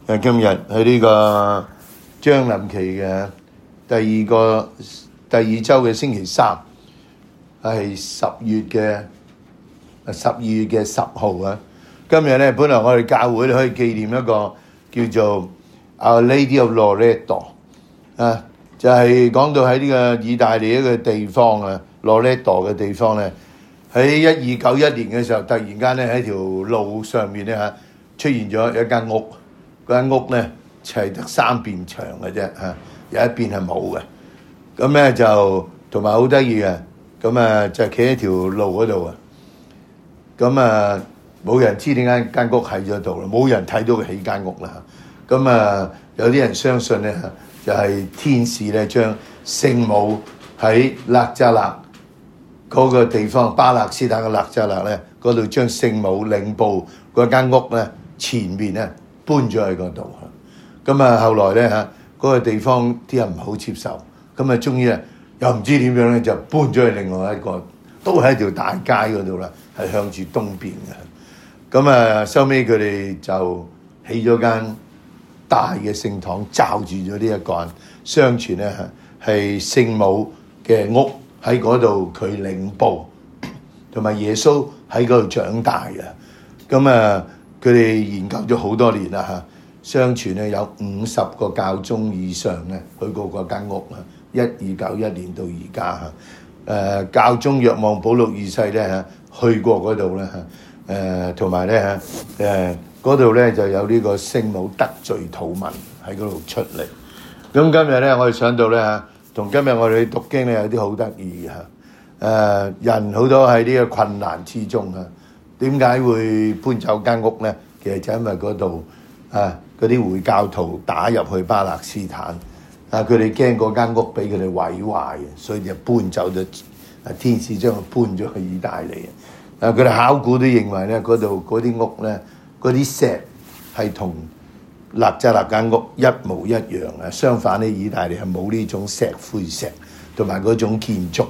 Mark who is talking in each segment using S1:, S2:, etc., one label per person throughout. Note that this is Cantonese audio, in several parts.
S1: 今日喺呢個將臨期嘅第二周嘅星期三，係12月嘅10號啊！今日咧，本來我哋教會可以紀念一個叫做 Our Lady of Loreto 啊，就係講到喺呢個意大利一個地方啊，Loreto 嘅地方咧，喺1291年嘅時候，突然間咧喺條路上面咧出現咗一間屋。嗰間屋咧就係得3邊牆嘅啫嚇，有一邊係冇嘅。咁咧就同埋好得意嘅，咁就企喺條路嗰度啊。咁冇人知點解間屋喺咗度啦，冇人睇到佢起間屋啦。咁有啲人相信咧就係天使咧將聖母喺勒扎勒嗰個地方，巴勒斯坦嘅勒扎勒咧嗰度將聖母領報嗰間屋咧前面咧搬咗去嗰度。咁後來咧嗰個地方啲人唔好接受，咁終於又唔知點樣咧就搬咗去另外一個，都喺條大街嗰度啦，係向住東邊嘅。咁收尾佢哋就起咗間大嘅聖堂，罩住咗呢一個人。相傳咧係聖母嘅屋喺嗰度，佢領報，同埋耶穌喺嗰度長大嘅。咁佢哋研究咗好多年啦。相傳咧有50個教宗以上咧去過嗰間屋，1291年到而家教宗若望保祿2世咧去過嗰度咧，同埋咧嗰度咧就有呢個聖母得罪禱文喺嗰度出嚟。咁今日咧我哋想到咧同今日我哋讀經咧有啲好得意嘅人好多喺呢個困難之中點解會搬走間屋咧？其實就因為嗰度嗰啲回教徒打入去巴勒斯坦，佢哋驚嗰間屋俾佢哋毀壞，所以就搬走咗。天使將佢搬咗去意大利。佢哋考古都認為咧，嗰度嗰啲屋咧，嗰啲石係同勒扎勒間屋一模一樣。相反咧，意大利係冇呢種石灰石同埋嗰種建築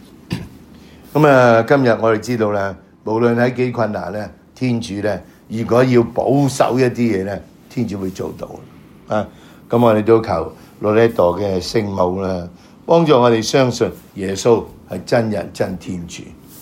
S1: 咁今日我哋知道咧，無論喺幾困難咧，天主咧，如果要保守一啲嘢咧，天主會做到咁我哋都求羅列多嘅聖母啦，幫助我哋相信耶穌係真人真天主。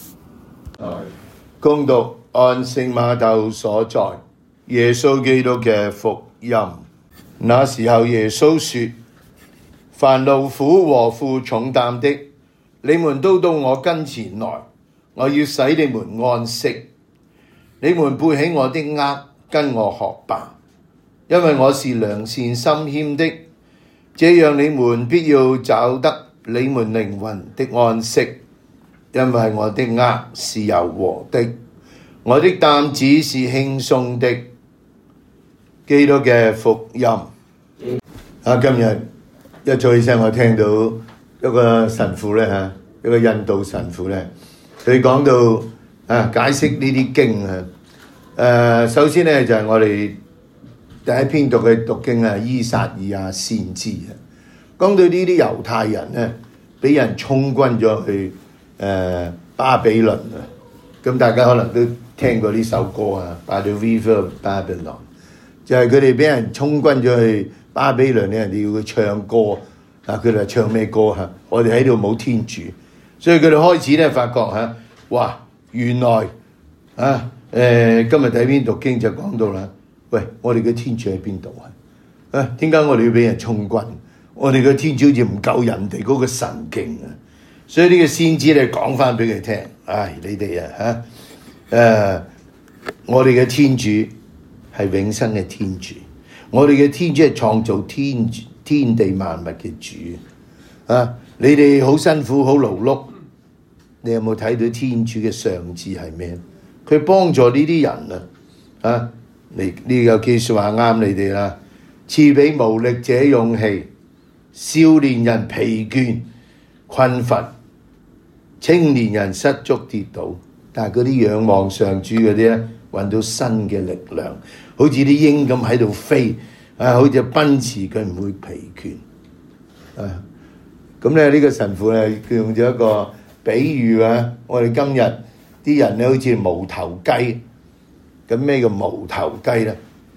S1: 恭讀按聖瑪竇所載耶穌基督嘅福音。那時候耶穌說：凡勞苦和負重擔的，你們都到我跟前來，我要使你們安息。你們背起我的軛，跟我學吧，因為我是良善心謙的，這樣你們必要找得你們靈魂的安息。因為我的軛是柔和的，我的擔子是輕鬆的。基督嘅福音。今日一早起身，我聽到一個神父咧一個印度神父咧，佢講到解釋呢啲經首先咧就係我哋第一篇讀經依撒意亞先知講到呢啲猶太人咧，俾人充軍咗去巴比倫咁大家可能都聽過呢首歌By the River of Babylon， 就係佢哋俾人充軍咗去巴比倫咧，人哋要佢唱歌佢哋話唱咩歌我哋喺度冇天主，所以佢哋開始咧發覺哇，原來今日第一篇讀經就講到啦，喂，我哋嘅天主喺邊度點解我哋要俾人充軍？我哋嘅天主好似唔夠人哋嗰個神勁所以呢個先知咧講翻俾佢聽，你哋我哋嘅天主係永生嘅天主，我哋嘅天主係創造天地萬物嘅主你哋好辛苦好勞碌，你有冇睇到天主嘅上智係咩？佢幫助呢啲人呢個句說話啱你哋啦，賜俾無力者勇氣，少年人疲倦困乏，青年人失足跌倒，但係嗰啲仰望上主嗰啲咧，搵到新嘅力量，好似啲鷹咁喺度飛好似奔馳，佢唔會疲倦咁咧呢個神父咧，佢用咗一個比喻我哋今日啲人咧好似無頭雞，咁咩叫無頭雞咧？即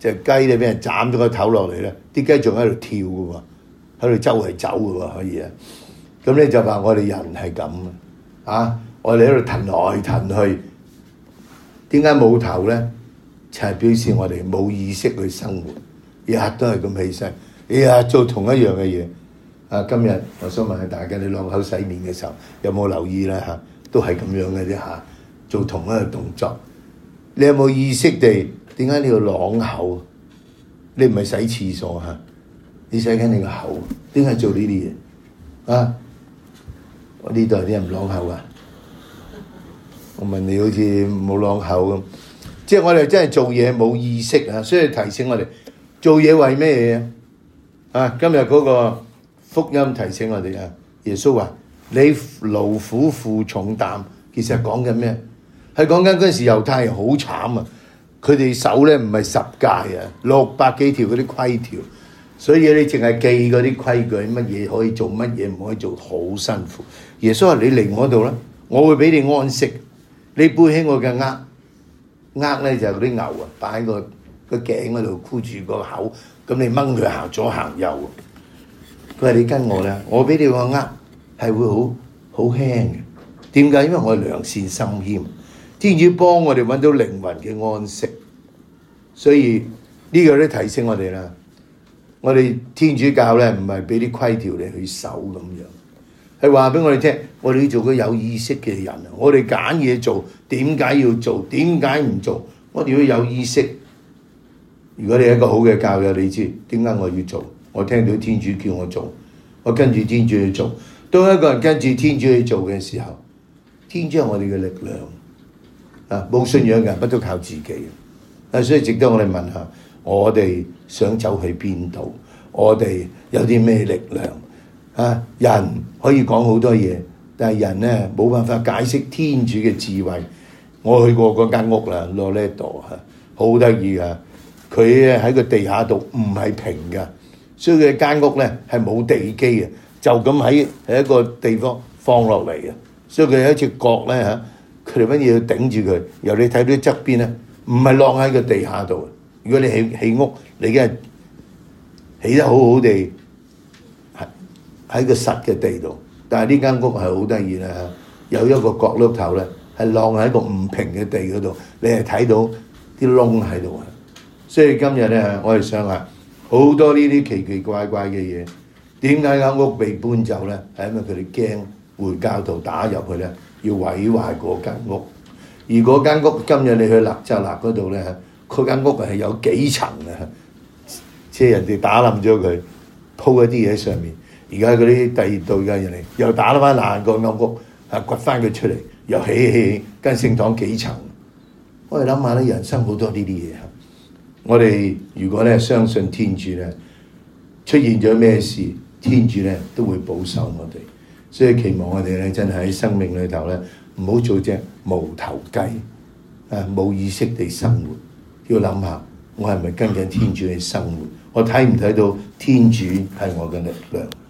S1: 隻雞咧俾人斬咗個頭落嚟咧，啲雞仲喺度跳嘅喎，喺度周圍走嘅喎，可以啊。咁咧就話我哋人係咁啊，我哋喺度騰來騰去，點解冇頭咧？就係表示我哋冇意識去生活，日日都係咁起身，日日做同一樣嘅嘢。今日我想問下大家，你啷口洗面嘅時候有冇留意咧？都係咁樣嘅啫嚇，做同一個動作。你有冇意識地點解你要啷口？你唔係洗廁所嚇，你洗緊你個口，點解做呢啲嘢啊？我呢度有啲人唔啷口啊！我問你好似冇啷口咁，即係我哋真係做嘢冇意識啊！所以提醒我哋做嘢為咩嘢今日嗰個福音提醒我哋耶穌話：你勞苦負重擔，其實講緊咩？係講緊嗰陣時猶太人好慘啊！佢哋守咧唔係10誡600幾條嗰啲規條，所以你淨係記嗰啲規矩，乜嘢可以做，乜嘢唔可以做，好辛苦。耶穌話：你嚟我度啦，我會俾你安息。你背起我嘅軛咧就係嗰啲牛擺喺個頸嗰度箍住個口，咁你掹佢行左行右。佢話：你跟我啦，我俾你個軛係會好輕嘅。點解？因為我良善心謙，天主幫我哋揾到靈魂嘅安息。所以呢個都提醒我哋啦。我哋天主教咧唔係俾啲規條你去守咁樣，係話俾我哋聽，我哋要做個有意識嘅人啊！我哋揀嘢做，點解要做？點解唔做？我哋要有意識。如果你係一個好嘅教友，你知點解我要做？我聽到天主叫我做，我跟住天主去做。當一個人跟住天主去做嘅時候，天主係我哋嘅力量。冇信仰嘅人不都靠自己。所以值得我哋問下，我哋想走去邊度？我哋有啲咩力量？人可以講好多嘢，但係人咧冇辦法解釋天主嘅智慧。我去過嗰間屋啦，Loreto好得意啊！佢喺個地下度唔係平㗎，所以佢間屋咧係冇地基嘅，就咁喺一個地方放落嚟嘅。所以佢有一隻角咧佢哋乜嘢要頂住佢。由你睇到側邊咧，唔係晾喺個地下度。如果你起屋，你梗係起得好好地喺個實嘅地度。但係呢間屋係好得意啦，有一個角落頭咧係晾喺一個唔平嘅地嗰度，你係睇到啲窿喺度啊！所以今日咧，我哋想下好多呢啲奇奇怪怪嘅嘢，點解間屋被搬走咧？係因為佢哋驚回教徒打入去咧，要毀壞嗰間屋。而嗰間屋今日你去勒扎勒嗰度咧，嗰間屋係有幾層嘅，即係人哋打冧咗佢，鋪一啲嘢喺上面。而家嗰啲第二代嘅人嚟，又打得翻爛個間屋，掘翻佢出嚟，又起間聖堂幾層。我哋諗下咧，人生好多呢啲嘢。我哋如果咧相信天主咧，出現咗咩事，天主咧都會保守我哋。所以期望我哋咧真係喺生命裏頭咧，唔好做隻無頭雞，冇意識地生活。要諗下，我係咪跟緊天主去生活？我睇唔睇到天主係我嘅力量？